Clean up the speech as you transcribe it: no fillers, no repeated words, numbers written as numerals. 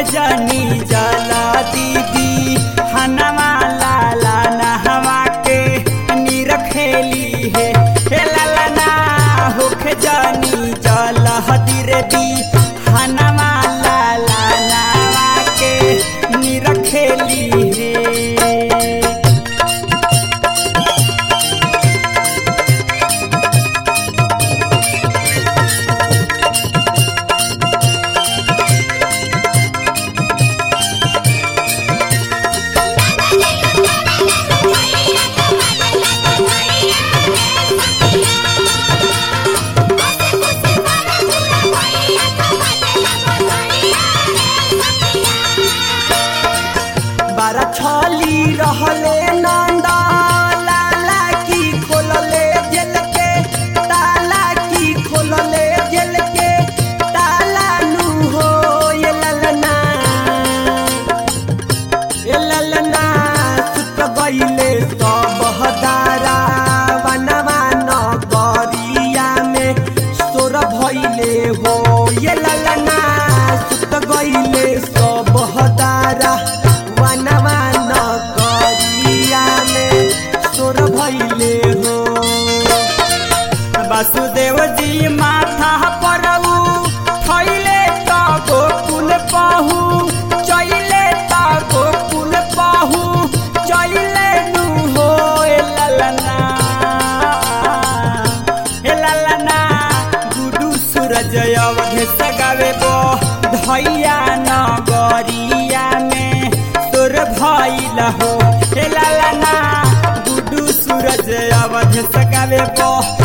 जनी जला दीदी हनवा लाला नहवा के निरखेली है हे लाला ना होख जनी जला हदीरे दी हनवा लाला नहवा के निरखेली है। बारा छली रहले नंदा लाला की खोलले जेल के ताला की खोलले जेल के ताला नु हो ये ललना सुत गईले सब हदारा वनवा नगरिया में सोर भइले हो ये ललना सुत गईले सब हदारा वनवा नगरिया में सोर भइले हो। वासुदेव जी माथा पर थैले त गोकुल पहु चैले त गोकुल पहु चैले नु हो ए ललना गुडू सूरज अवधे सगावे बो धैया नगरिया में तोर भइल हो हे लाला ना गुडू सूरज अवधे सगावे बो